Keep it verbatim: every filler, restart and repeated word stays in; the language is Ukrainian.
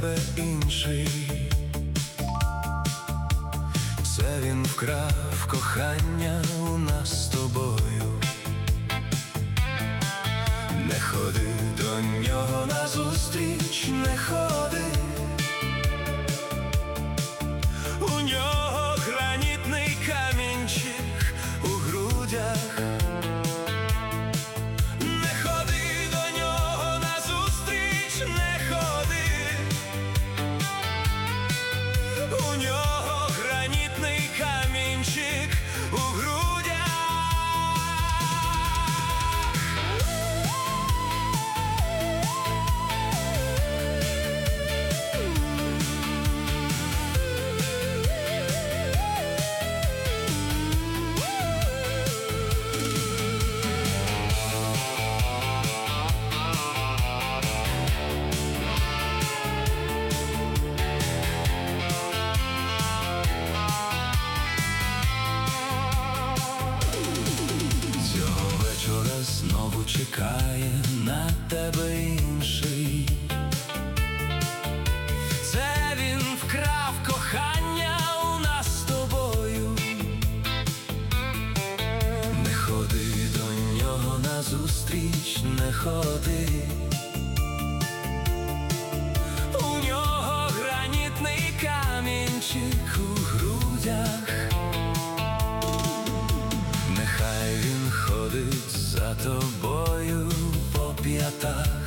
тебе інший. Це він вкрав кохання у нас з тобою. Не ходи до нього назустріч, не ходи. У нього гранітний камінчик у грудях. Не ходи до нього назустріч, не ходи. У нього гранітний камінчик у грудях. Знову чекає на тебе інший. Це він вкрав кохання у нас з тобою. Не ходи до нього назустріч, не ходи. У нього гранітний камінчик у грудях. Нехай він ходить за тобою по п'ятах.